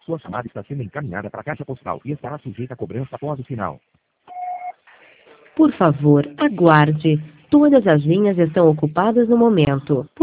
Sua chamada está sendo encaminhada para a caixa postal e estará sujeita a cobrança após o sinal. Por favor, aguarde. Todas as linhas estão ocupadas no momento.